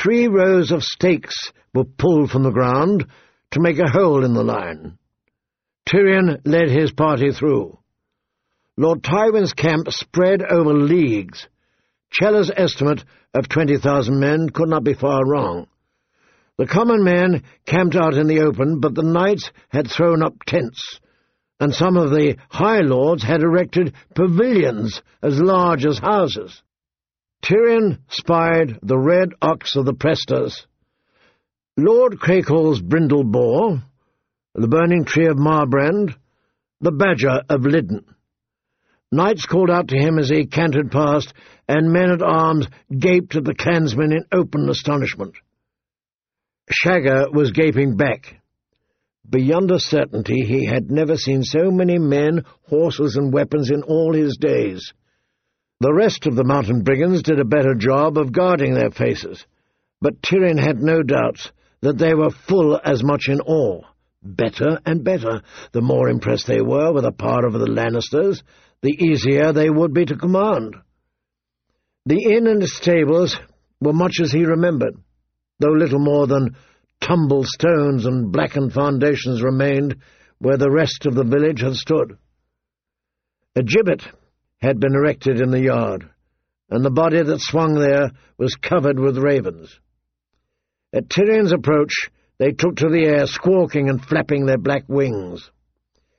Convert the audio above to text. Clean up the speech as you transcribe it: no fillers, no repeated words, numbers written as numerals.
3 rows of stakes were pulled from the ground to make a hole in the line. Tirion led his party through. Lord Tywin's camp spread over leagues. Chella's estimate of 20,000 men could not be far wrong. The common men camped out in the open, but the knights had thrown up tents, and some of the high lords had erected pavilions as large as houses. Tirion spied the red ox of the Presters, Lord Crakehall's brindle boar, the burning tree of Marbrand, the badger of Lydden. Knights called out to him as he cantered past, and men-at-arms gaped at the clansmen in open astonishment. Shagger was gaping back. Beyond a certainty, he had never seen so many men, horses, and weapons in all his days. The rest of the mountain brigands did a better job of guarding their faces, but Tirion had no doubts that they were full as much in awe. Better and better, the more impressed they were with the power of the Lannisters, the easier they would be to command. The inn and stables were much as he remembered, though little more than tumbled stones and blackened foundations remained where the rest of the village had stood. A gibbet had been erected in the yard, and the body that swung there was covered with ravens. At Tyrion's approach, they took to the air, squawking and flapping their black wings.